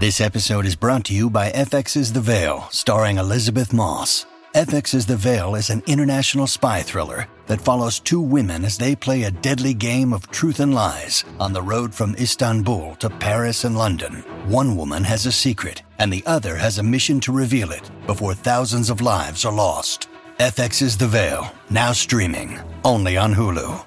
This episode is brought to you by FX's The Veil, starring Elizabeth Moss. FX's The Veil is an international spy thriller that follows two women as they play a deadly game of truth and lies on the road from Istanbul to Paris and London. One woman has a secret, and the other has a mission to reveal it before thousands of lives are lost. FX's The Veil, now streaming, only on Hulu.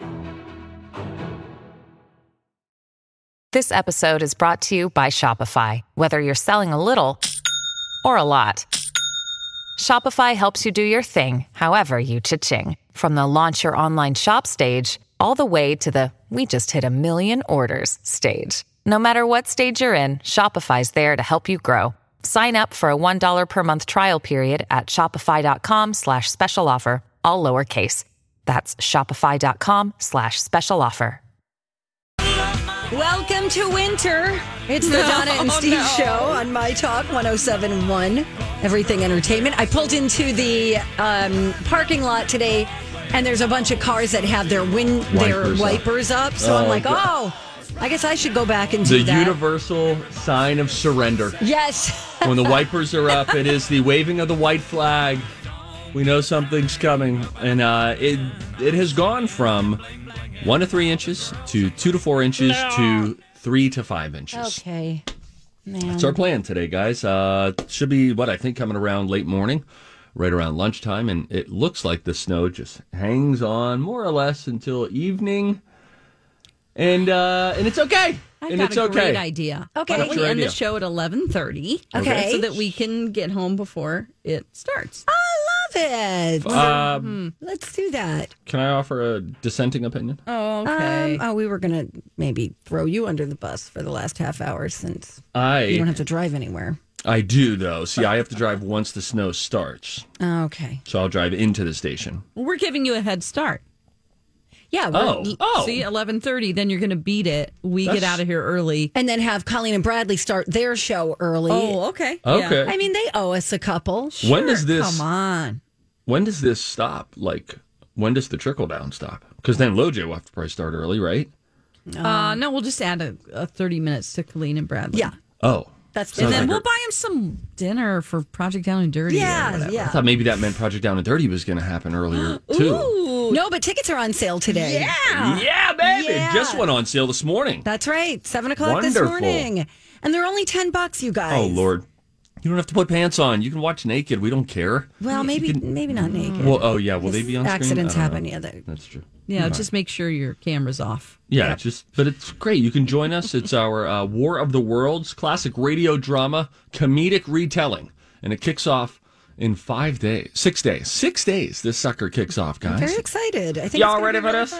This episode is brought to you by Shopify. Whether you're selling a little or a lot, Shopify helps you do your thing, however you cha-ching. From the launch your online shop stage, all the way to the we just hit 1 million orders stage. No matter what stage you're in, Shopify's there to help you grow. Sign up for a $1 per month trial period at shopify.com/special offer, all lowercase. That's shopify.com/special offer. Welcome to winter. It's the Donna and Steve show on My Talk 107.1, Everything Entertainment. I pulled into the parking lot today, and there's a bunch of cars that have their wipers up. So I'm like, I guess I should go back and do the that. universal sign of surrender. Yes. When the wipers are up, it is the waving of the white flag. We know something's coming. And it has gone from 1 to 3 inches to 2 to 4 inches to 3 to 5 inches. Okay. Man. That's our plan today, guys. Should be, I think coming around late morning, right around lunchtime. And it looks like the snow just hangs on more or less until evening. And it's okay. I got a great idea. Okay. Why don't we end the show at 11:30? Okay. So that we can get home before it starts. I love it. Let's do that. Can I offer a dissenting opinion? Oh, okay. We were going to maybe throw you under the bus for the last half hour since you don't have to drive anywhere. I do, though. See, I have to drive once the snow starts. Okay. So I'll drive into the station. Well, we're giving you a head start. Yeah. See, 11:30, then you're going to beat it. We get out of here early. And then have Colleen and Bradley start their show early. Oh, okay. Okay. Yeah. I mean, they owe us a couple. When does this... Come on. When does this stop? Like, when does the trickle down stop? Because then LoJ will have to probably start early, right? No, we'll just add a 30 minutes to Colleen and Bradley. Yeah. Oh. And then we'll buy him some dinner for Project Down and Dirty. Yeah. I thought maybe that meant Project Down and Dirty was going to happen earlier, too. Ooh. No, but tickets are on sale today. Yeah, baby. Yeah. Just went on sale this morning. That's right. 7 o'clock this Wonderful. morning. And they're only $10, you guys. Oh, Lord. You don't have to put pants on. You can watch naked. We don't care. Well, maybe not naked. Well, will they be on screen? Accidents I don't happen. know. Yeah, That's true. Yeah, just make sure your camera's off. Yeah, but it's great. You can join us. It's our War of the Worlds classic radio drama comedic retelling, and it kicks off in 6 days. 6 days. This sucker kicks off, guys. I'm very excited. I think Y'all ready for this?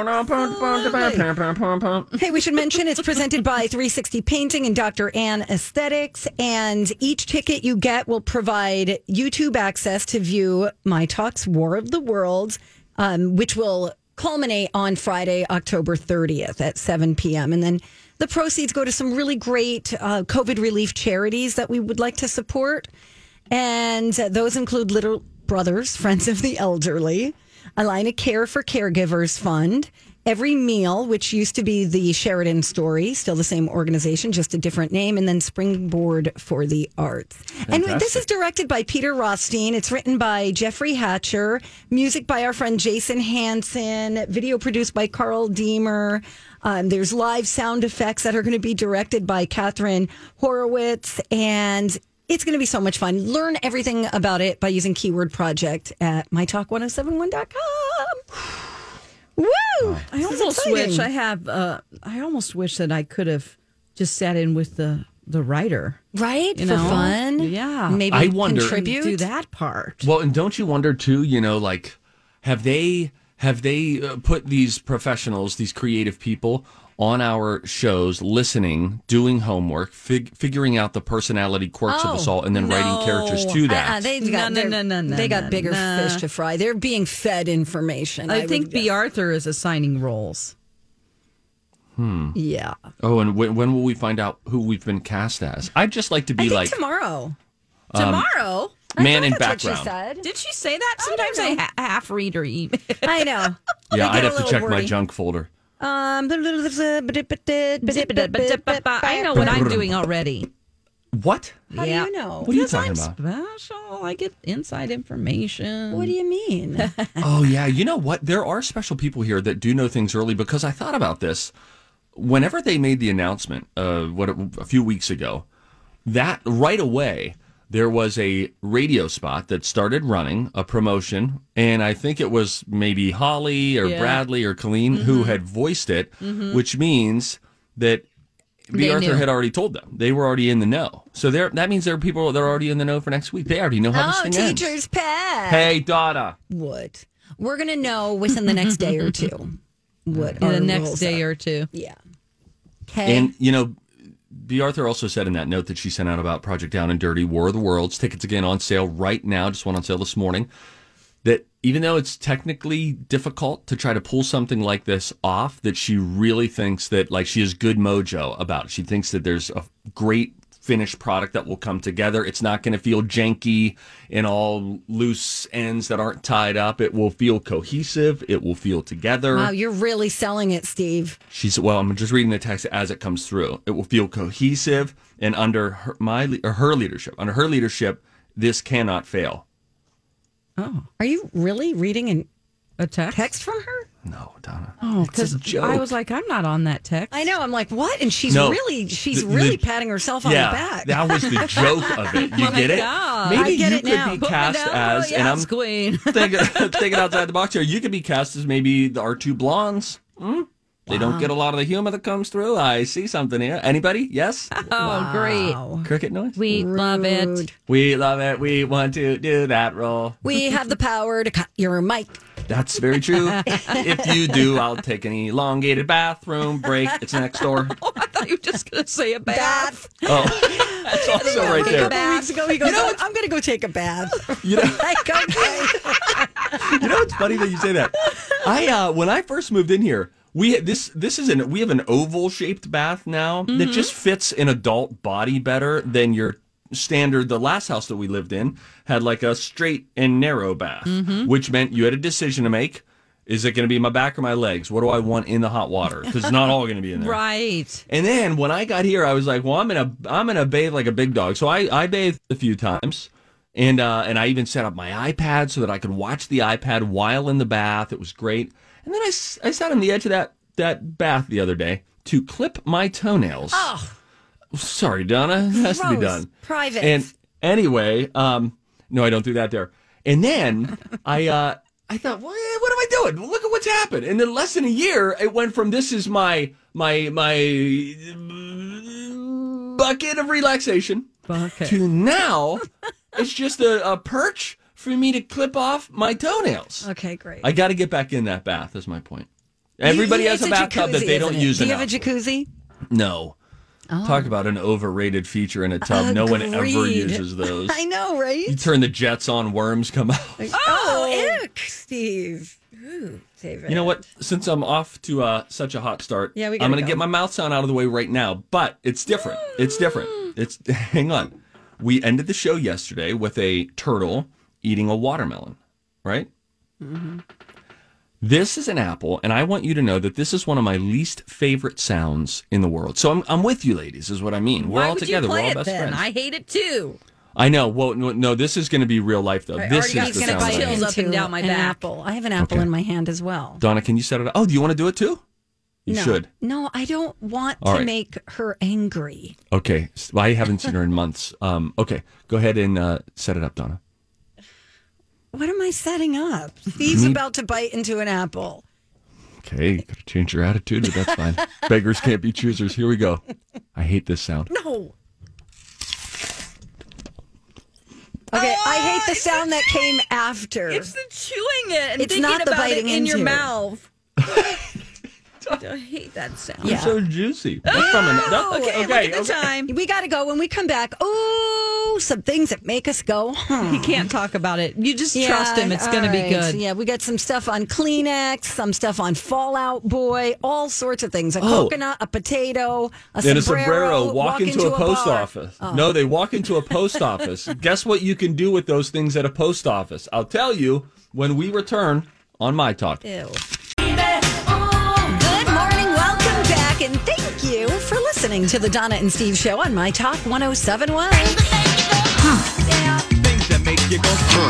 Hey, we should mention it's presented by 360 Painting and Dr. Ann Aesthetics, and each ticket you get will provide YouTube access to view My Talk's War of the Worlds, which will culminate on Friday, October 30th at 7 p.m. And then the proceeds go to some really great COVID relief charities that we would like to support. And those include Little Brothers, Friends of the Elderly, Alina Care for Caregivers Fund, Every Meal, which used to be the Sheridan Story, still the same organization, just a different name, and then Springboard for the Arts. Fantastic. And this is directed by Peter Rothstein. It's written by Jeffrey Hatcher, music by our friend Jason Hansen, video produced by Carl Deemer. There's live sound effects that are going to be directed by Catherine Horowitz, and it's going to be so much fun. Learn everything about it by using Keyword Project at mytalk1071.com. Woo! I almost wish I almost wish that I could have just sat in with the writer. Right? For fun? Yeah. Maybe I wonder, contribute? Do that part. Well, and don't you wonder too, have they put these professionals, these creative people on our shows, listening, doing homework, figuring out the personality quirks of us all, and then writing characters to that? They got bigger fish to fry. They're being fed information. I think B. Arthur is assigning roles. Yeah. Oh, and when will we find out who we've been cast as? I'd just like to be tomorrow. Tomorrow? Man in That's what background. she said. Did she say that? Sometimes I half read her email. I know. Yeah, I'd get a have to little check my wordy. junk folder. I know what I'm doing already. What? How do you know? What are you Because talking I'm about? special. I get inside information. What do you mean? Oh, yeah. You know what? There are special people here that do know things early, because I thought about this. Whenever they made the announcement a few weeks ago, that right away, there was a radio spot that started running a promotion, and I think it was maybe Holly or Bradley or Colleen who had voiced it, which means that B. Arthur had already told them. They were already in the know. So that means there are people that are already in the know for next week. They already know how this thing ends. Teacher's pet. Hey, Donna. What? We're going to know within the next day or two. What In the next day or two. Yeah. Okay. And, B. Arthur also said in that note that she sent out about Project Down and Dirty, War of the Worlds, tickets again on sale right now, just went on sale this morning, that even though it's technically difficult to try to pull something like this off, that she really thinks that, like, she has good mojo about it. She thinks that there's a great finished product that will come together. It's not going to feel janky and all loose ends that aren't tied up. It will feel cohesive. It will feel together. Wow, you're really selling it, Steve. I'm just reading the text as it comes through. It will feel cohesive, and under her leadership, this cannot fail. Oh, are you really reading a text from her? No, Donna. Oh, because I was like, I'm not on that text. I know. I'm like, what? And she's really patting herself on the back. That was the joke of it. You get it? God. Maybe I get you it could now. be Put me cast down. as, Oh, and I'm yes, queen. thinking outside the box here. You could be cast as maybe our two blondes. They don't get a lot of the humor that comes through. I see something here. Anybody? Yes? Oh, great. Cricket noise? We love it. We love it. We want to do that role. We have the power to cut your mic. That's very true. If you do, I'll take an elongated bathroom break. It's next door. Oh, I thought you were just going to say a bath. Oh, that's also right there. A couple weeks ago, he goes, I'm going to go take a bath. Like, okay. It's funny that you say that. When I first moved in here, we have an oval shaped bath now that just fits an adult body better than your standard. The last house that we lived in had like a straight and narrow bath, which meant you had a decision to make. Is it going to be my back or my legs? What do I want in the hot water? Because it's not all going to be in there. Right. And then when I got here, I was like, well, I'm gonna bathe like a big dog. So I bathed a few times. And I even set up my iPad so that I could watch the iPad while in the bath. It was great. And then I sat on the edge of that bath the other day to clip my toenails. Oh. Sorry, Donna. It has to be done. Private. And anyway, no, I don't do that there. And then I thought, well, what am I doing? Look at what's happened. And in less than a year, it went from this is my bucket of relaxation to now it's just a perch for me to clip off my toenails. Okay, great. I got to get back in that bath, is my point. Everybody has a bathtub that they don't use enough. Do you have a jacuzzi? No. Oh. Talk about an overrated feature in a tub. No one ever uses those. I know, right? You turn the jets on, worms come out. Oh, ick, Steve. Ooh, David. You know what? Since I'm off to such a hot start, I'm going to get my mouth sound out of the way right now. But it's different. It's different. Hang on. We ended the show yesterday with a turtle eating a watermelon, right? Mm-hmm. This is an apple, and I want you to know that this is one of my least favorite sounds in the world. So I'm with you, ladies, is what I mean. We're all together. We're all best friends. I hate it too. I know. Well, no, this is going to be real life, though. This is the sound. Chills up and down my back. Apple. I have an apple in my hand as well. Donna, can you set it up? Oh, do you want to do it too? You should. No, I don't want to make her angry. Okay. I haven't seen her in months. Okay. Go ahead and set it up, Donna. What am I setting up? Steve's about to bite into an apple. Okay, you got to change your attitude, but that's fine. Beggars can't be choosers. Here we go. I hate this sound. No. Okay, I hate the sound that came after. It's the chewing it and it's thinking not the about biting it in your into. mouth. I hate that sound. It's so juicy. That's from okay, look at the time. We got to go. When we come back, some things that make us go, He can't talk about it. You just trust him. It's going to be good. Yeah, we got some stuff on Kleenex, some stuff on Fallout Boy, all sorts of things. A coconut, a potato, a sombrero. Walk into a post office. Oh. No, they walk into a post office. Guess what you can do with those things at a post office? I'll tell you when we return on My Talk. Ew. Good morning. Welcome back. And thank you for listening. listening to the Donna and Steve Show on My Talk 107.1. Things that make you go,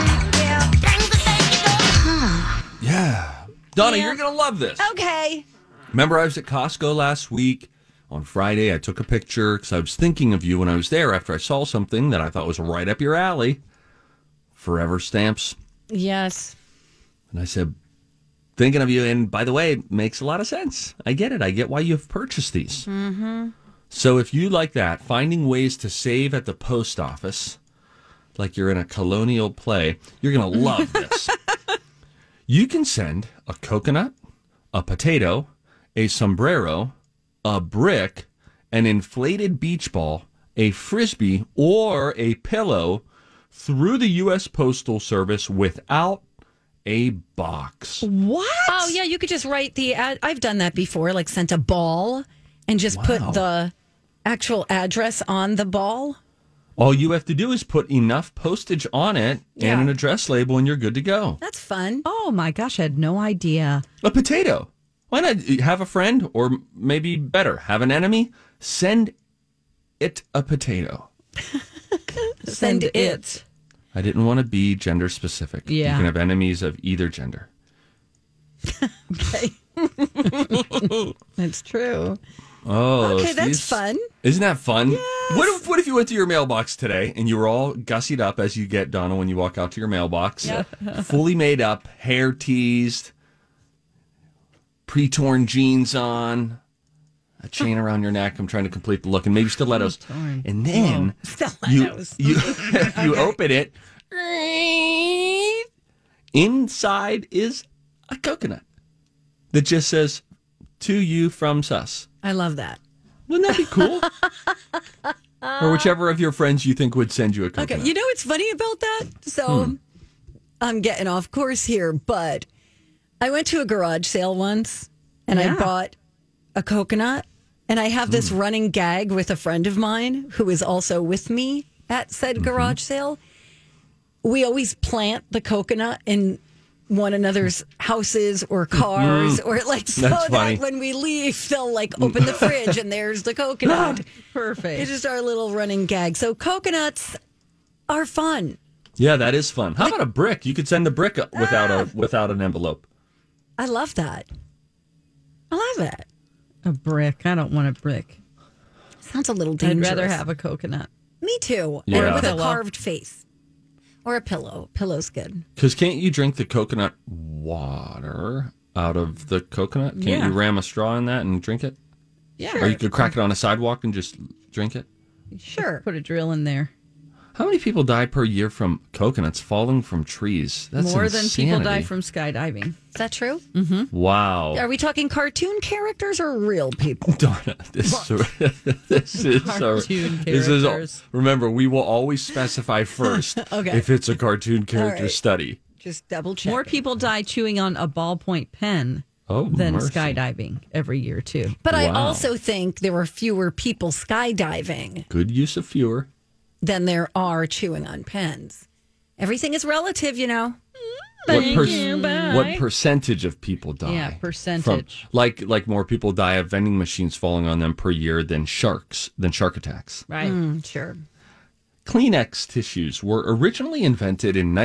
yeah. Donna, you're going to love this. Okay. Remember, I was at Costco last week. On Friday, I took a picture because I was thinking of you when I was there after I saw something that I thought was right up your alley. Forever stamps. Yes. And I said, thinking of you, and by the way, it makes a lot of sense. I get it. I get why you've purchased these. Mm-hmm. So if you like that, finding ways to save at the post office, like you're in a colonial play, you're going to love this. You can send a coconut, a potato, a sombrero, a brick, an inflated beach ball, a Frisbee, or a pillow through the U.S. Postal Service without a box. What? Oh, yeah, you could just write the ad. I've done that before, like sent a ball and just put the actual address on the ball. All you have to do is put enough postage on it and an address label, and you're good to go. That's fun. Oh, my gosh, I had no idea. A potato. Why not have a friend, or maybe better, have an enemy? Send it a potato. Send it. I didn't want to be gender specific. Yeah. You can have enemies of either gender. Okay. That's true. Oh, okay, that's fun. Isn't that fun? Yes. What if you went to your mailbox today and you were all gussied up as you get, Donna, when you walk out to your mailbox? Yeah. Fully made up, hair teased, pre-torn jeans on, a chain around your neck. I'm trying to complete the look, and maybe stilettos. And then you open it. Inside is a coconut that just says, "To you from Sus." I love that. Wouldn't that be cool? Or whichever of your friends you think would send you a coconut. Okay, you know what's funny about that? So I'm getting off course here, but I went to a garage sale once and I bought a coconut, and I have this running gag with a friend of mine who is also with me at said garage sale. We always plant the coconut in one another's houses or cars, or like so that when we leave, they'll like open the fridge and there's the coconut. Perfect. It's just our little running gag. So coconuts are fun. Yeah, that is fun. How about a brick? You could send the brick without an envelope. I love that. I love it. A brick. I don't want a brick. Sounds a little dangerous. I'd rather have a coconut. Me too. Yeah. And with a carved face. Or a pillow. Pillow's good. Because can't you drink the coconut water out of the coconut? Can't you ram a straw in that and drink it? Yeah. Or you could crack it on a sidewalk and just drink it? Sure. Put a drill in there. How many people die per year from coconuts falling from trees? That's more than people insanity. Mm-hmm. die from skydiving. Is that true? Wow. Are we talking cartoon characters or real people? Donna, this is Cartoon this is characters. remember, we will always specify first Okay. if it's a cartoon character right. study. Just double check. More people die chewing on a ballpoint pen Oh, than mercy. skydiving every year, too. But I Wow. also think there were fewer people skydiving Good use of fewer. than there are chewing on pens. Everything is relative, you know. What percentage of people die? Yeah, percentage. Like more people die of vending machines falling on them per year than shark attacks. Right. Sure. Kleenex tissues were originally invented in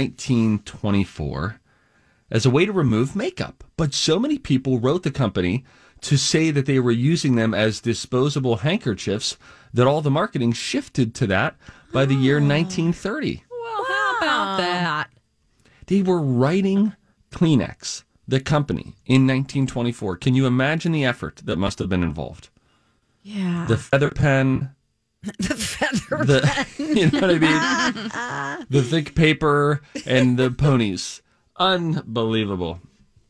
1924 as a way to remove makeup, but so many people wrote the company to say that they were using them as disposable handkerchiefs that all the marketing shifted to that by the year 1930. Well, how about that? They were writing Kleenex, the company, in 1924. Can you imagine the effort that must have been involved? Yeah. The feather pen, The feather pen. you know what I mean? The thick paper and the ponies. Unbelievable.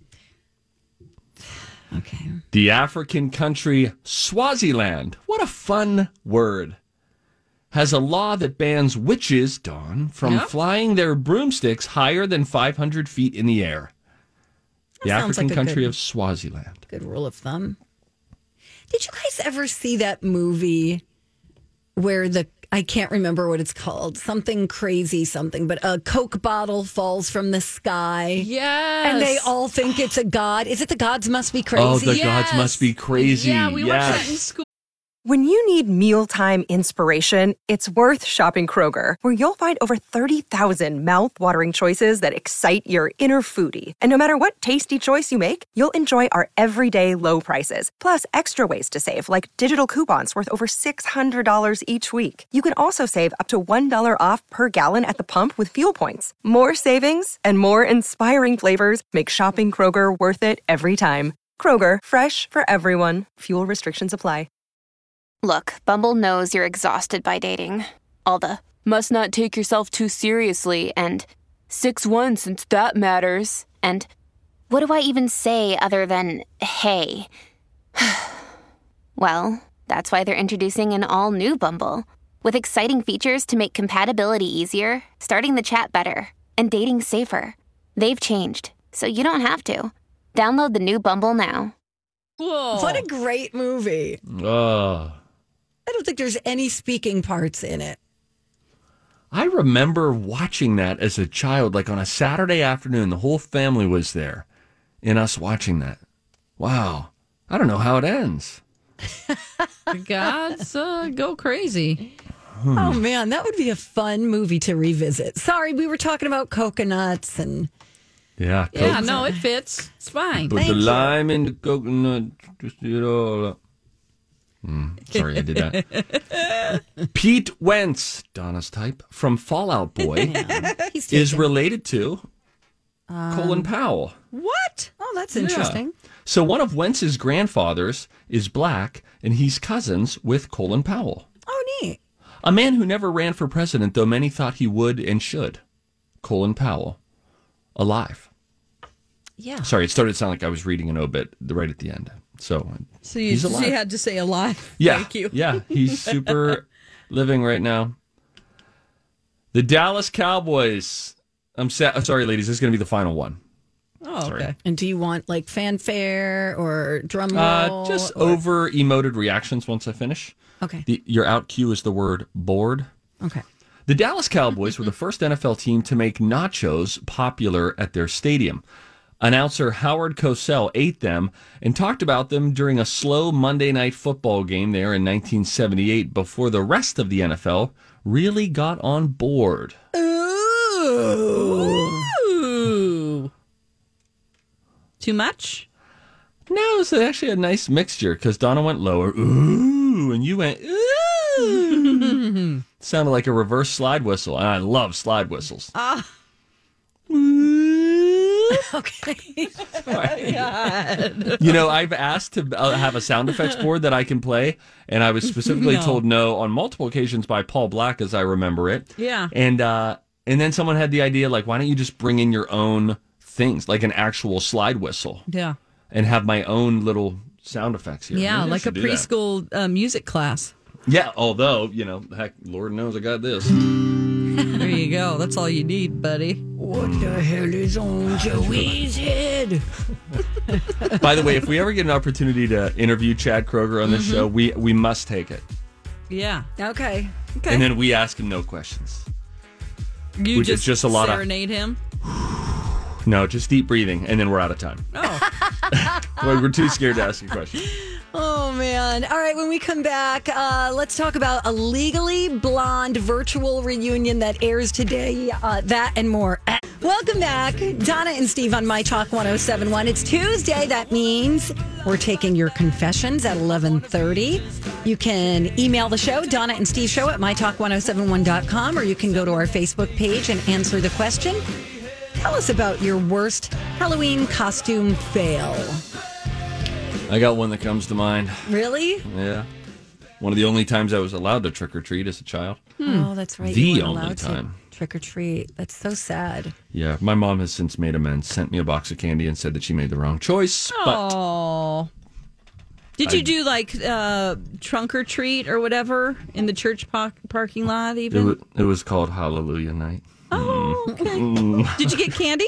Okay. The African country Swaziland, what a fun word, has a law that bans witches, Dawn, from flying their broomsticks higher than 500 feet in the air. The sounds African like a country good- of Swaziland. Good rule of thumb. Did you guys ever see that movie where I can't remember what it's called, something crazy, but a Coke bottle falls from the sky. Yes. And they all think it's a god. Is it The Gods Must Be Crazy? Oh, the gods must be crazy. Yeah, we watched that in Yes. school. When you need mealtime inspiration, it's worth shopping Kroger, where you'll find over 30,000 mouth-watering choices that excite your inner foodie. And no matter what tasty choice you make, you'll enjoy our everyday low prices, plus extra ways to save, like digital coupons worth over $600 each week. You can also save up to $1 off per gallon at the pump with fuel points. More savings and more inspiring flavors make shopping Kroger worth it every time. Kroger, fresh for everyone. Fuel restrictions apply. Look, Bumble knows you're exhausted by dating. All the must not take yourself too seriously and 6'1" since that matters. And what do I even say other than hey? Well, that's why they're introducing an all-new Bumble with exciting features to make compatibility easier, starting the chat better, and dating safer. They've changed, so you don't have to. Download the new Bumble now. Whoa. What a great movie. I don't think there's any speaking parts in it. I remember watching that as a child, like on a Saturday afternoon. The whole family was there and us watching that. Wow. I don't know how it ends. Gods go crazy. Oh, man, that would be a fun movie to revisit. Sorry, we were talking about coconuts and... Yeah, yeah, no, it fits. It's fine. Put the lime in the coconut, just it all up. Sorry, I did that. Pete Wentz, Donna's type, from Fall Out Boy, is related to Colin Powell. What? Oh, that's interesting. Yeah. So one of Wentz's grandfathers is black, and he's cousins with Colin Powell. Oh, neat. A man who never ran for president, though many thought he would and should. Colin Powell, alive. Yeah. Sorry, it started to sound like I was reading an obit right at the end. So you had to say alive. Yeah. Thank you. Yeah, he's super living right now. The Dallas Cowboys. Sorry, ladies, this is going to be the final one. Oh, Sorry. okay. And do you want like fanfare or drum roll? Just over emoted reactions once I finish. Okay. Your out cue is the word bored. Okay. The Dallas Cowboys were the first NFL team to make nachos popular at their stadium. Announcer Howard Cosell ate them and talked about them during a slow Monday Night Football game there in 1978 before the rest of the NFL really got on board. Ooh. Too much? No, it's actually a nice mixture because Donna went lower, ooh, and you went, ooh. Sounded like a reverse slide whistle, and I love slide whistles. Okay. God. You know, I've asked to have a sound effects board that I can play, and I was specifically told no on multiple occasions by Paul Black, as I remember it. Yeah. And then someone had the idea, like, why don't you just bring in your own things, like an actual slide whistle? Yeah. And have my own little sound effects here. Yeah, Maybe I like a should do that. preschool music class. Yeah, although, heck, Lord knows I got this. There you go. That's all you need, buddy. What the hell is on Joey's head? By the way, if we ever get an opportunity to interview Chad Kroeger on this show, we must take it. Yeah. Okay. And then we ask him no questions. You just a lot serenade him? No, just deep breathing, and then we're out of time. Oh. We're too scared to ask a question. Oh, man. All right, when we come back, let's talk about a Legally Blonde virtual reunion that airs today. That and more. Welcome back. Donna and Steve on My Talk 1071. It's Tuesday. That means we're taking your confessions at 11:30. You can email the show, Donna and Steve Show at mytalk1071.com, or you can go to our Facebook page and answer the question. Tell us about your worst Halloween costume fail. I got one that comes to mind. Really? Yeah. One of the only times I was allowed to trick or treat as a child. Oh, that's right. The You weren't only allowed time. to trick or treat. That's so sad. Yeah, my mom has since made amends, sent me a box of candy, and said that she made the wrong choice. Oh. Did you do like trunk or treat or whatever in the church parking lot even? It was called Hallelujah Night. Oh, okay. Did you get candy?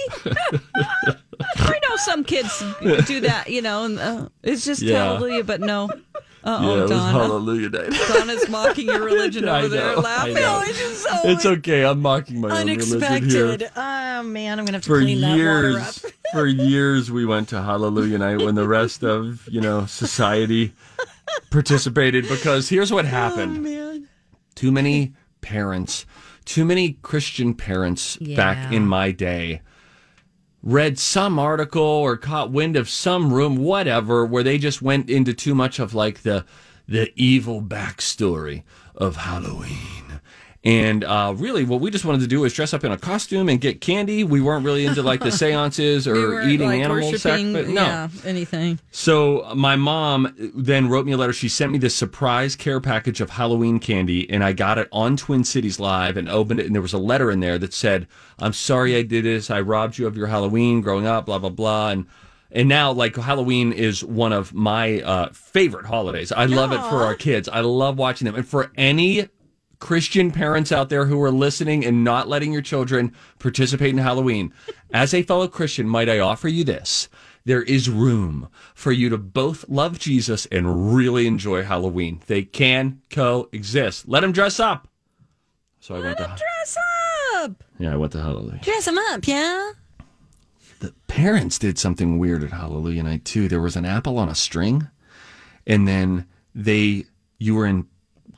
I know some kids do that, and it's just hallelujah, but no. Yeah, it was Donna. Hallelujah Night. Donna's mocking your religion over there, laughing. It's just so It's okay. I'm mocking my own religion here. unexpected. Oh, man, I'm going to have to clean that water up. For years, we went to Hallelujah Night when the rest of, society participated because here's what happened. Oh, man. Too many parents, too many Christian parents back in my day read some article or caught wind of some room, whatever, where they just went into too much of like the evil backstory of Halloween. And really, what we just wanted to do was dress up in a costume and get candy. We weren't really into like the seances or eating like animal sacrifice. No. Yeah, anything. So my mom then wrote me a letter. She sent me this surprise care package of Halloween candy, and I got it on Twin Cities Live and opened it, and there was a letter in there that said, "I'm sorry I did this. I robbed you of your Halloween growing up, blah, blah, blah." And now, like, Halloween is one of my favorite holidays. I love it for our kids. I love watching them. And for any Christian parents out there who are listening and not letting your children participate in Halloween, as a fellow Christian, might I offer you this? There is room for you to both love Jesus and really enjoy Halloween. They can coexist. Let them dress up. So I went to Dress up. Yeah, I went to Hallelujah. Dress them up, yeah. The parents did something weird at Hallelujah Night too. There was an apple on a string, and then you were in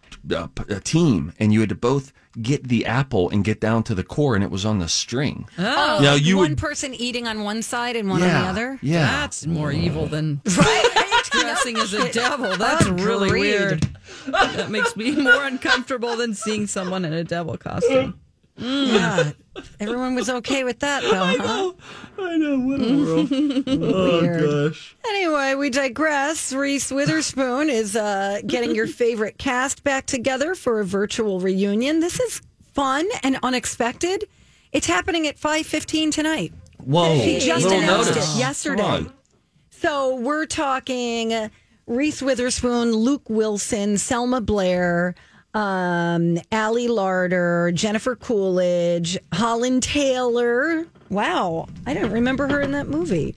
a team, and you had to both get the apple and get down to the core, and it was on the string. Oh, now, one person eating on one side and one on the other? Yeah. That's more evil than Right? dressing as a devil. That's really weird. That makes me more uncomfortable than seeing someone in a devil costume. Yeah. Everyone was okay with that, though, huh? I know, what a world. Oh, gosh. Anyway, we digress. Reese Witherspoon is getting your favorite cast back together for a virtual reunion. This is fun and unexpected. It's happening at 5:15 tonight. Whoa. She just Little announced notice. it yesterday. Come on. So we're talking Reese Witherspoon, Luke Wilson, Selma Blair, Allie Larder, Jennifer Coolidge, Holland Taylor. Wow, I didn't remember her in that movie.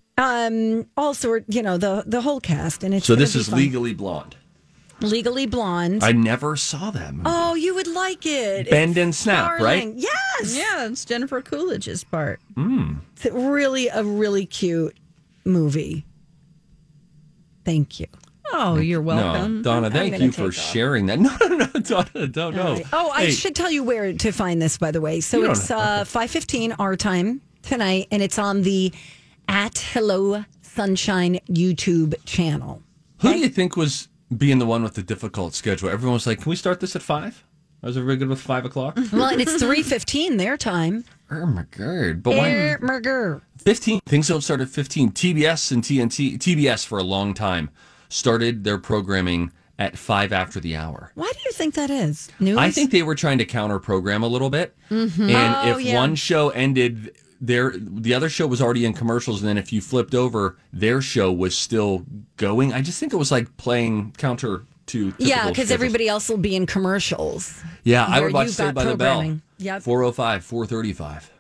Also, the whole cast, and it's So gonna this be is fun. Legally Blonde. Legally Blonde. I never saw that movie. Oh, you would like it. Bend It's and Snap, darling. right? Yes. Yeah, it's Jennifer Coolidge's part. It's really a really cute movie. Thank you. Oh, you're welcome. No, Donna, thank gonna you for take off. sharing that. No, Donna, don't know. Oh, I Hey, should tell you where to find this, by the way. So You don't it's have- 5:15 our time tonight, and it's on the @Hello Sunshine YouTube channel. Who do you think was being the one with the difficult schedule? Everyone was like, "Can we start this at 5?" Was everybody good with 5 o'clock? Well, and it's 3:15 their time. Oh my god! But why? Merger. 15 things don't start at 15. TBS and TBS for a long time started their programming at 5 after the hour. Why do you think that is? News? I think they were trying to counter program a little bit, and if one show ended, the other show was already in commercials, and then if you flipped over, their show was still going. I just think it was like playing counter to yeah, because schedules. everybody else will be in commercials. Yeah, I where would watch you've Saved got by the Bell. programming. Yep. 4:05, 4:35.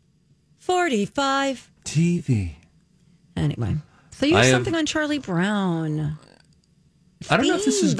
45. TV. Anyway, so you have something on Charlie Brown. I don't know if this is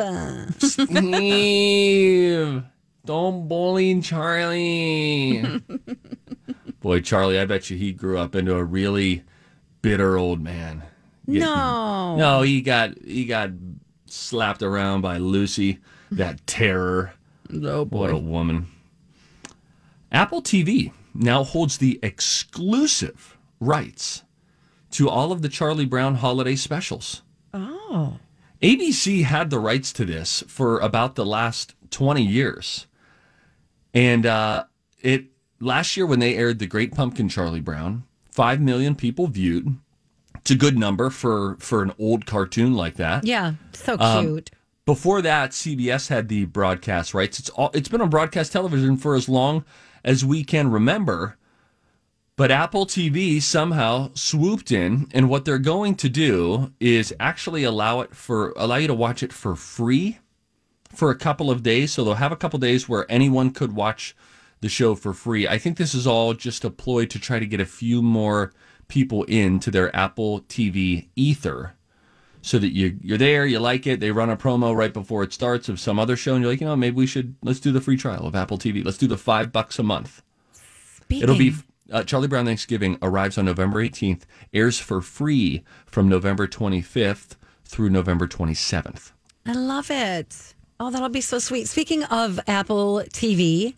Steve. Don't bully Charlie. Boy, Charlie, I bet you he grew up into a really bitter old man. No, he got slapped around by Lucy, that terror. Oh, boy. What a woman. Apple TV now holds the exclusive rights to all of the Charlie Brown holiday specials. Oh. ABC had the rights to this for about the last 20 years. And last year when they aired The Great Pumpkin Charlie Brown, 5 million people viewed. It's a good number for an old cartoon like that. Yeah, so cute. Before that, CBS had the broadcast rights. It's been on broadcast television for as long as we can remember. But Apple TV somehow swooped in, and what they're going to do is actually allow you to watch it for free for a couple of days. So they'll have a couple days where anyone could watch the show for free. I think this is all just a ploy to try to get a few more people into their Apple TV ether, so that you're there, you like it. They run a promo right before it starts of some other show, and you're like, maybe let's do the free trial of Apple TV. Let's do the $5 a month. It'll be Charlie Brown Thanksgiving arrives on November 18th, airs for free from November 25th through November 27th. I love it. Oh, that'll be so sweet. Speaking of Apple TV,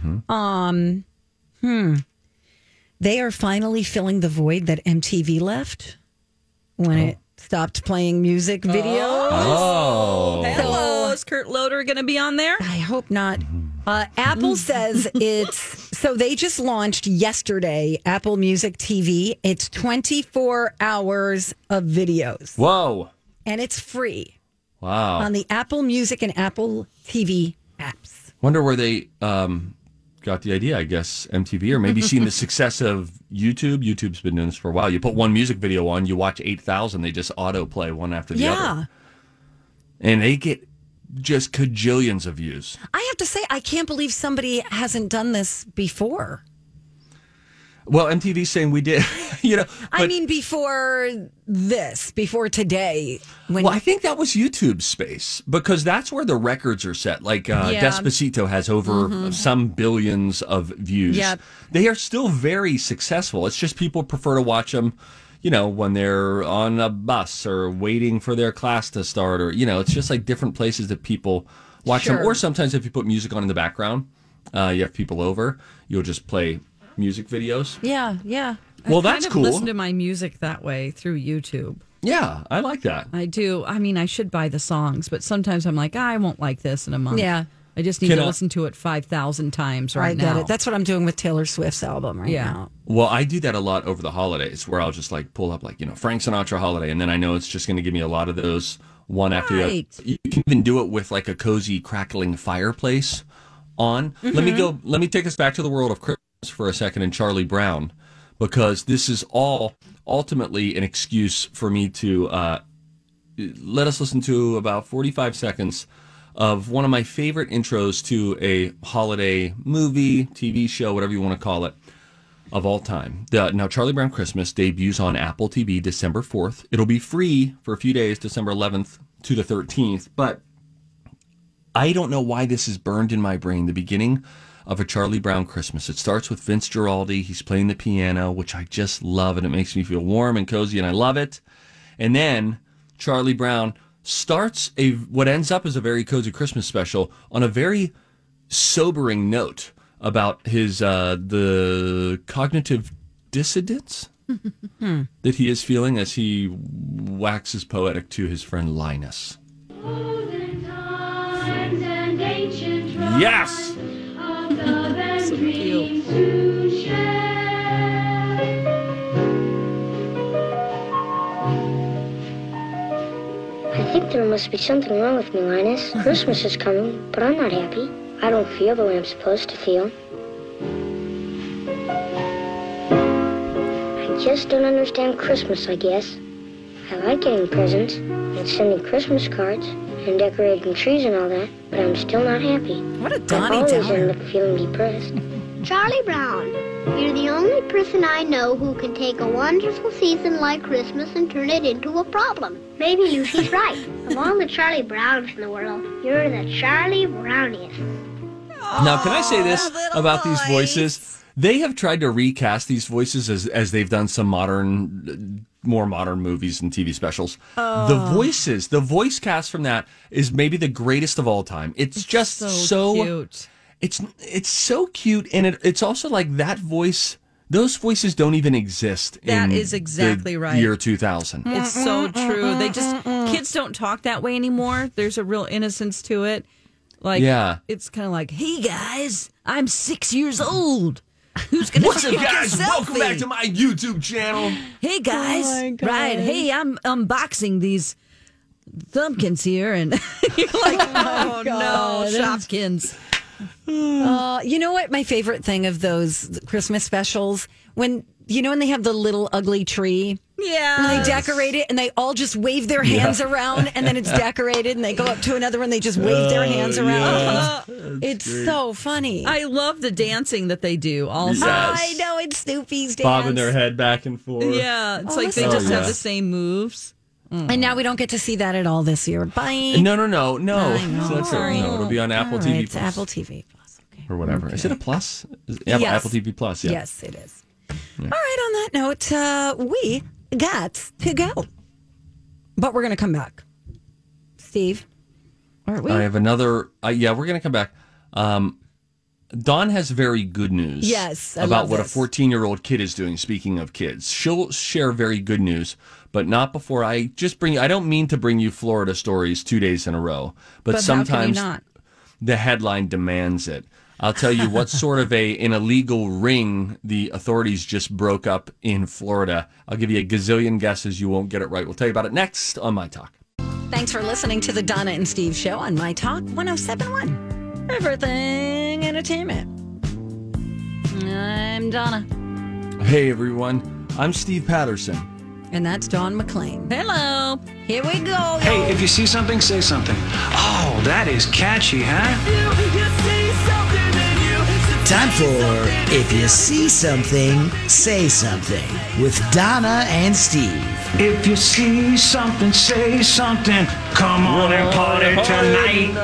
they are finally filling the void that MTV left when it stopped playing music videos. Oh. Hello, is Kurt Loder going to be on there? I hope not. Apple says so they just launched yesterday, Apple Music TV. It's 24 hours of videos. Whoa. And it's free Wow. on the Apple Music and Apple TV apps. Wonder where they got the idea, I guess, MTV, or maybe seen the success of YouTube. YouTube's been doing this for a while. You put one music video on, you watch 8,000, they just autoplay one after the other. And they get just cajillions of views. I have to say, I can't believe somebody hasn't done this before. Well, MTV's saying we did, I mean, before today. Well, I think that was YouTube's space because that's where the records are set. Like Despacito has over some billions of views. Yep. They are still very successful. It's just people prefer to watch them, when they're on a bus or waiting for their class to start, or, it's just like different places that people watch them. Or sometimes if you put music on in the background, you have people over, you'll just play music videos. Yeah. Well, that's cool. I listen to my music that way through YouTube. Yeah, I like that. I do. I mean, I should buy the songs, but sometimes I'm like, I won't like this in a month. Yeah. I just need to listen to it 5,000 times right now. I get it. That's what I'm doing with Taylor Swift's album right now. Well, I do that a lot over the holidays where I'll just like pull up Frank Sinatra holiday, and then I know it's just going to give me a lot of those one after the other. You can even do it with like a cozy crackling fireplace on. Let me take us back to the world of Christmas for a second and Charlie Brown, because this is all ultimately an excuse for me to let us listen to about 45 seconds of one of my favorite intros to a holiday movie, TV show, whatever you want to call it, of all time. Now, Charlie Brown Christmas debuts on Apple TV December 4th. It'll be free for a few days, December 11th to the 13th, but I don't know why this is burned in my brain, the beginning of A Charlie Brown Christmas. It starts with Vince Guaraldi. He's playing the piano, which I just love, and it makes me feel warm and cozy, and I love it. And then Charlie Brown starts what ends up as a very cozy Christmas special on a very sobering note about his the cognitive dissonance that he is feeling as he waxes poetic to his friend Linus. Yes! So cute. I think there must be something wrong with me, Linus. Christmas is coming, but I'm not happy. I don't feel the way I'm supposed to feel. I just don't understand Christmas, I guess. I like getting presents and sending Christmas cards and decorating trees and all that, but I'm still not happy. What a I Donnie always Downer. end up feeling depressed. Charlie Brown, you're the only person I know who can take a wonderful season like Christmas and turn it into a problem. Maybe Lucy's right. Of all the Charlie Browns in the world, you're the Charlie Browniest. Now, can I say this about these voices? They have tried to recast these voices as they've done some more modern movies and TV specials. The voice cast from that is maybe the greatest of all time. It's just so cute. It's so cute, and it's also like that voice. Those voices don't even exist. That in is exactly the right. Year 2000. It's so true. Kids don't talk that way anymore. There's a real innocence to it. It's kind of like, hey guys, I'm 6 years old. Who's gonna What's up, take a guys? Welcome selfie? back to my YouTube channel. Hey guys, right? Hey, I'm unboxing these thumbkins here, and you're like, oh no, Shopkins. You know what? My favorite thing of those Christmas specials, when they have the little ugly tree. Yeah. And they decorate it and they all just wave their hands around, and then it's decorated and they go up to another one, they just wave their hands around. It's so funny. I love the dancing that they do also. Yes. I know, it's Snoopy's dance. Bobbing their head back and forth. Yeah, it's like they so just have yeah. the same moves. And now we don't get to see that at all this year. Bye. No. I know. So that's Sorry. no, it'll be on Apple All TV right, it's Plus. Apple TV Plus. Okay. Or whatever. Okay. Is it a plus? Yes. Apple TV Plus, yeah. Yes, it is. Yeah. All right, on that note, we got to go. But we're going to come back. Steve? Aren't we? I have another. We're going to come back. Dawn has very good news. Yes, about what a 14-year-old kid is doing. Speaking of kids, she'll share very good news, but not before I just bring. I don't mean to bring you Florida stories 2 days in a row, but sometimes the headline demands it. I'll tell you what sort of an illegal ring the authorities just broke up in Florida. I'll give you a gazillion guesses. You won't get it right. We'll tell you about it next on My Talk. Thanks for listening to the Donna and Steve Show on My Talk 107.1. Everything Entertainment. I'm Donna. Hey, everyone. I'm Steve Patterson. And that's Dawn McClain. Hello. Here we go. Hey, if you see something, say something. Oh, that is catchy, huh? Time for If You See Something, Say Something with Donna and Steve. If you see something, say something. Come on and party tonight.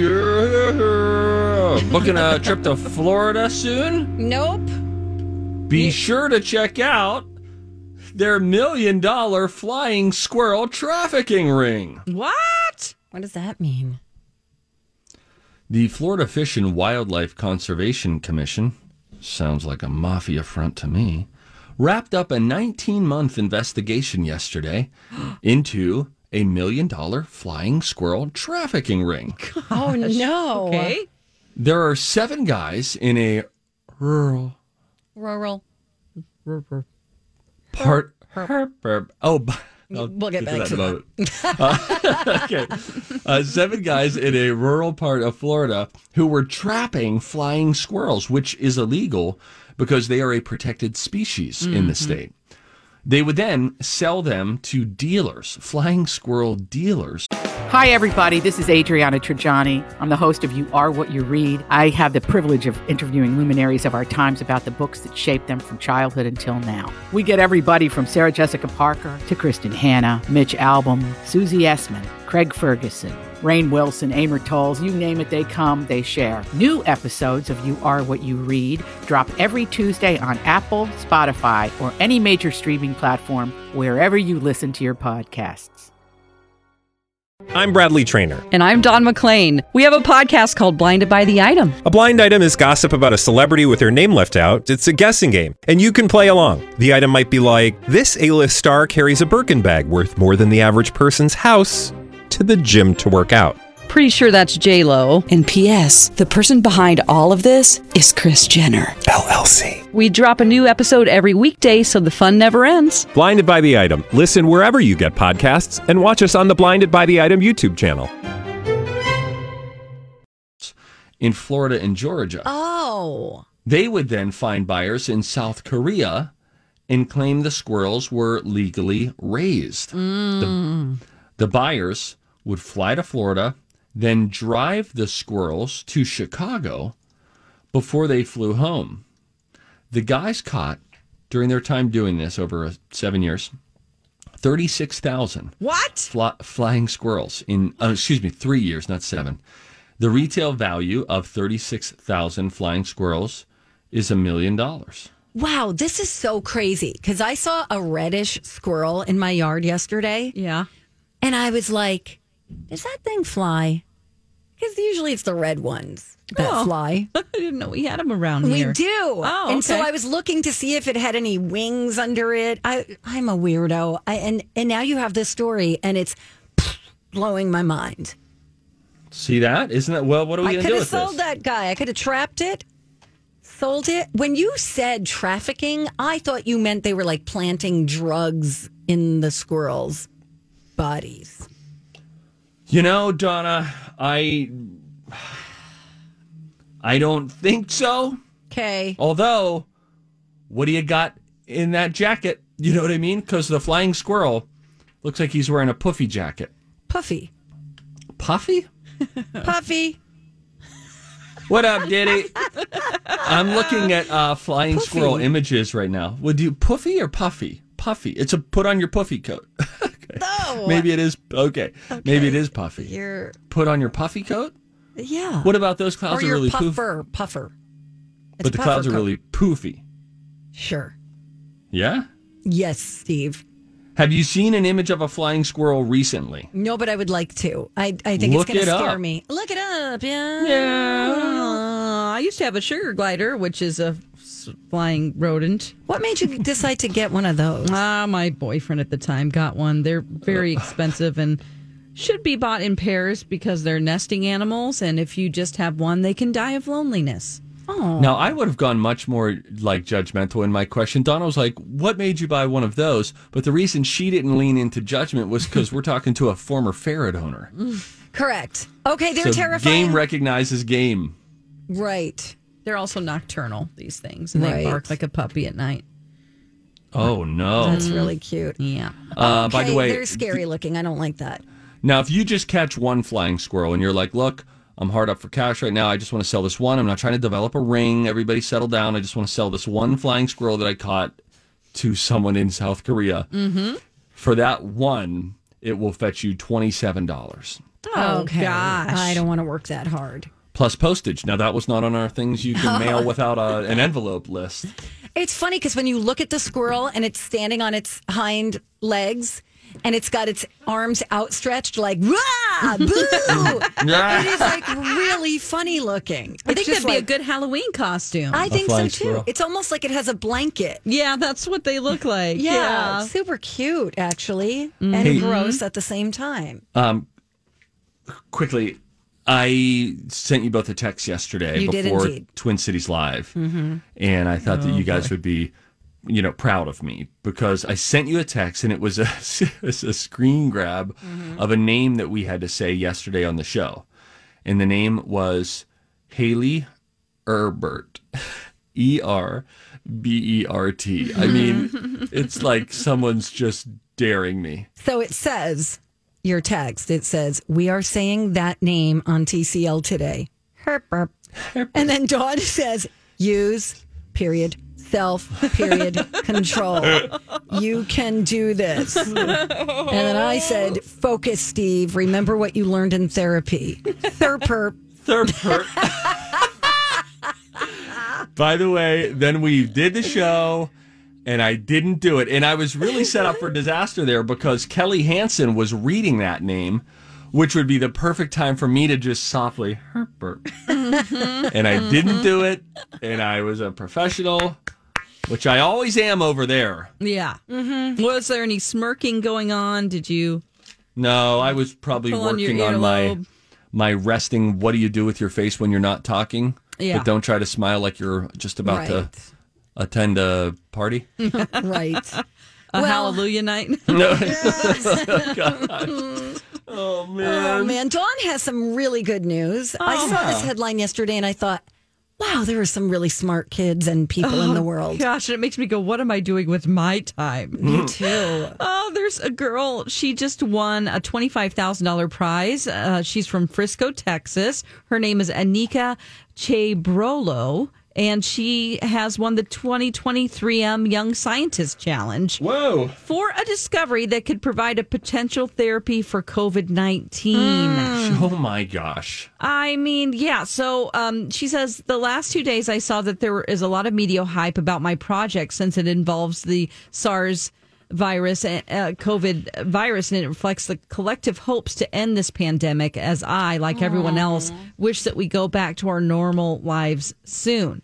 Booking a trip to Florida soon? Nope. Be sure to check out their $1 million flying squirrel trafficking ring. What? What does that mean? The Florida Fish and Wildlife Conservation Commission, sounds like a mafia front to me, wrapped up a 19-month investigation yesterday into a $1 million flying squirrel trafficking ring. Gosh. Oh, no. Okay. There are 7 guys in a rural part. We'll get back to that. Okay. 7 guys in a rural part of Florida who were trapping flying squirrels, which is illegal because they are a protected species in the state. They would then sell them to dealers, flying squirrel dealers. Hi, everybody. This is Adriana Trajani. I'm the host of You Are What You Read. I have the privilege of interviewing luminaries of our times about the books that shaped them from childhood until now. We get everybody from Sarah Jessica Parker to Kristen Hanna, Mitch Albom, Susie Essman, Craig Ferguson, Rainn Wilson, Amor Tolls, you name it, they come, they share. New episodes of You Are What You Read drop every Tuesday on Apple, Spotify, or any major streaming platform wherever you listen to your podcasts. I'm Bradley Trainer. And I'm Dawn McClain. We have a podcast called Blinded by the Item. A blind item is gossip about a celebrity with their name left out. It's a guessing game, and you can play along. The item might be like, this A-list star carries a Birkin bag worth more than the average person's house to the gym to work out. Pretty sure that's J-Lo. And P.S. the person behind all of this is Kris Jenner, LLC. We drop a new episode every weekday so the fun never ends. Blinded by the Item. Listen wherever you get podcasts and watch us on the Blinded by the Item YouTube channel. In Florida and Georgia. Oh. They would then find buyers in South Korea and claim the squirrels were legally raised. The buyers would fly to Florida, then drive the squirrels to Chicago before they flew home. The guys caught, during their time doing this over 7 years, 36,000 flying squirrels in 3 years, not 7. The retail value of 36,000 flying squirrels is $1 million. Wow, this is so crazy because I saw a reddish squirrel in my yard yesterday. Yeah. And I was like, does that thing fly? Because usually it's the red ones that fly. I didn't know we had them around here. We do. Oh, okay. And so I was looking to see if it had any wings under it. I'm a weirdo. And now you have this story, and it's blowing my mind. See that? Isn't that, well, what are we going to do with this? I could have sold that guy. I could have trapped it, sold it. When you said trafficking, I thought you meant they were like planting drugs in the squirrels' bodies. You know, Donna, I don't think so. Okay. Although, what do you got in that jacket? You know what I mean? Because the flying squirrel looks like he's wearing a puffy jacket. Puffy. Puffy? Puffy. What up, Diddy? I'm looking at flying Puffy. Squirrel images right now. Would you puffy or puffy? Puffy. It's a put on your puffy coat. Okay. No. Maybe it is. Okay. Maybe it is puffy. You're put on your puffy coat? Yeah. What about those clouds or are really puffer. But the clouds are really poofy. Sure. Yeah? Yes, Steve. Have you seen an image of a flying squirrel recently? No, but I would like to. I think Look it's going to it scare up. me. Look it up. Yeah. I used to have a sugar glider, which is a flying rodent. What made you decide to get one of those? My boyfriend at the time got one. They're very expensive and should be bought in pairs because they're nesting animals. And if you just have one, they can die of loneliness. Oh. Now, I would have gone much more like judgmental in my question. Donna was like, what made you buy one of those? But the reason she didn't lean into judgment was because we're talking to a former ferret owner. Correct. Okay, they're terrifying. Game recognizes game. Right. They're also nocturnal, these things. And they Right. bark like a puppy at night. Oh, no. That's really cute. Yeah. By the way, they're scary looking. I don't like that. now, if you just catch one flying squirrel and you're like, look, I'm hard up for cash right now. I just want to sell this one. I'm not trying to develop a ring. Everybody settle down. I just want to sell this one flying squirrel that I caught to someone in South Korea. Mm-hmm. For that one, it will fetch you $27. Oh, Okay. gosh. I don't want to work that hard. Plus postage. Now, that was not on our things you can mail without an envelope list. It's funny because when you look at the squirrel and it's standing on its hind legs and it's got its arms outstretched like, rah, boo! It is like really funny looking. I think that'd be a good Halloween costume. I think so flying too. squirrel. It's almost like it has a blanket. Yeah, that's what they look like. Yeah, super cute actually, and Hey. gross at the same time. Quickly, I sent you both a text yesterday You did before indeed. Twin Cities Live. And I thought that you guys would be, proud of me because I sent you a text and it was a screen grab of a name that we had to say yesterday on the show. And the name was Haley Erbert. E-R-B-E-R-T. I mean, it's like someone's just daring me. So it says, your text, it says, we are saying that name on TCL today. Herp, herp. And then Dawn says, use, period, self, period, control. You can do this. And then I said, focus, Steve. Remember what you learned in therapy. Thirperp. By the way, then we did the show, and I didn't do it. And I was really set up for disaster there because Kelly Hansen was reading that name, which would be the perfect time for me to just softly, Herbert. And I didn't do it, and I was a professional, which I always am over there. Yeah. Was there any smirking going on? Did you? No, I was probably Pull on your working on earlobe. my resting, what do you do with your face when you're not talking? Yeah. But don't try to smile like you're just about to attend a party. Right. A hallelujah night? No. Gosh. Oh, man. Oh, man. Dawn has some really good news. I saw this headline yesterday and I thought, wow, there are some really smart kids and people in the world. Gosh, it makes me go, what am I doing with my time? Me too. Oh, there's a girl. She just won a $25,000 prize. She's from Frisco, Texas. Her name is Anika Chebrolo, and she has won the 2023 Young Scientist Challenge. Whoa. For a discovery that could provide a potential therapy for COVID-19. Oh, my gosh. I mean, yeah. So she says, the last 2 days I saw that there is a lot of media hype about my project since it involves the SARS virus, COVID virus, and it reflects the collective hopes to end this pandemic as I, like everyone else, wish that we go back to our normal lives soon.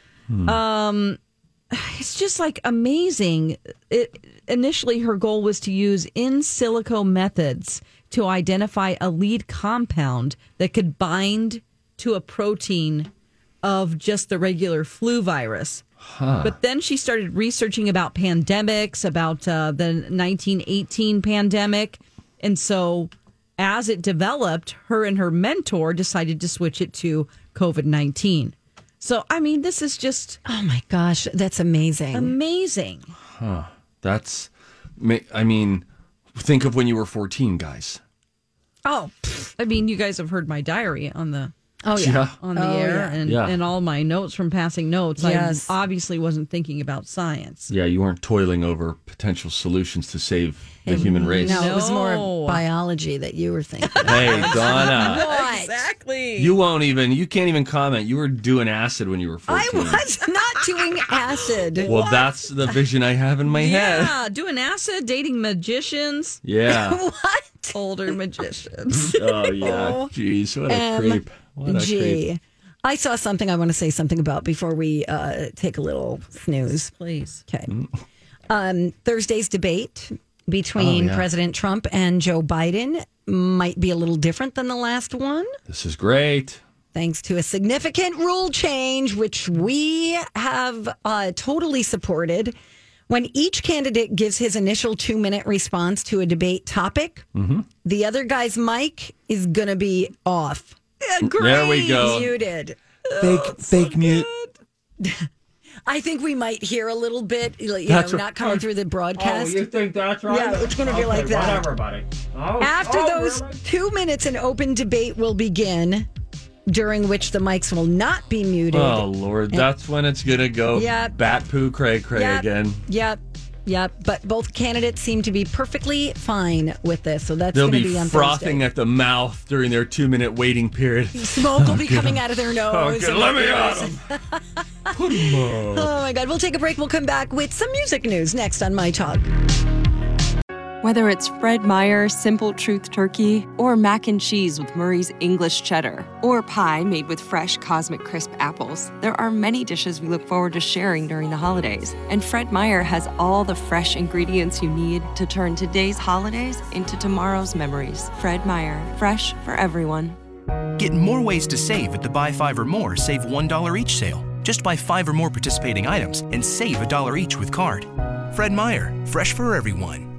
It's just like amazing. Initially, her goal was to use in silico methods to identify a lead compound that could bind to a protein of just the regular flu virus. But then she started researching about pandemics, about the 1918 pandemic. And so as it developed, her and her mentor decided to switch it to COVID-19. So, I mean, this is just... Oh, my gosh. That's amazing. Amazing. That's, I mean, think of when you were 14, guys. Oh, I mean, you guys have heard my diary on the... Oh, yeah. On the air and all my notes from passing notes. Yes. I obviously wasn't thinking about science. Yeah, you weren't toiling over potential solutions to save the human race. No, it was more biology that you were thinking. Hey, Donna. What? Exactly. You can't even comment. You were doing acid when you were 14. I was not doing acid. Well, that's the vision I have in my head. Yeah, doing acid, dating magicians. Yeah. What? Older magicians. Oh, yeah. Jeez, what a creep. What a creep. I saw something I want to say something about before we take a little snooze. Please. Okay. Thursday's debate between President Trump and Joe Biden might be a little different than the last one. This is great. Thanks to a significant rule change, which we have totally supported. When each candidate gives his initial 2-minute response to a debate topic, the other guy's mic is going to be off. Great. There we go. Muted. Fake mute. I think we might hear a little bit, not coming through the broadcast. Oh, you think that's right? Yeah, it's going to be like that. Whatever, buddy. After those 2 minutes, an open debate will begin, during which the mics will not be muted. Oh, Lord. That's when it's going to go bat poo cray again. Yep. But both candidates seem to be perfectly fine with this. So that's They'll going to be be on frothing Thursday. at the mouth during their 2-minute waiting period. Smoke will be coming out of their nose. Okay, let me at them. Put them up. Oh, my God. We'll take a break. We'll come back with some music news next on My Talk. Whether it's Fred Meyer Simple Truth Turkey, or mac and cheese with Murray's English Cheddar, or pie made with fresh Cosmic Crisp apples, there are many dishes we look forward to sharing during the holidays. And Fred Meyer has all the fresh ingredients you need to turn today's holidays into tomorrow's memories. Fred Meyer, fresh for everyone. Get more ways to save at the Buy 5 or More Save $1 each sale. Just buy 5 or more participating items and save $1 each with card. Fred Meyer, fresh for everyone.